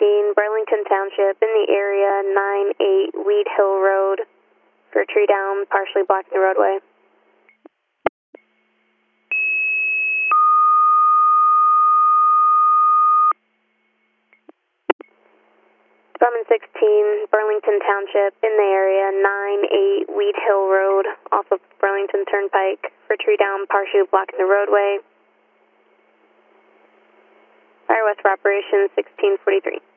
Burlington Township in the area, 98 Weed Hill Road for a tree down, partially blocking the roadway. Department 16, Burlington Township in the area, 98 Weed Hill Road off of Burlington Turnpike for a tree down, partially blocking the roadway. Fire West for Operation 1643.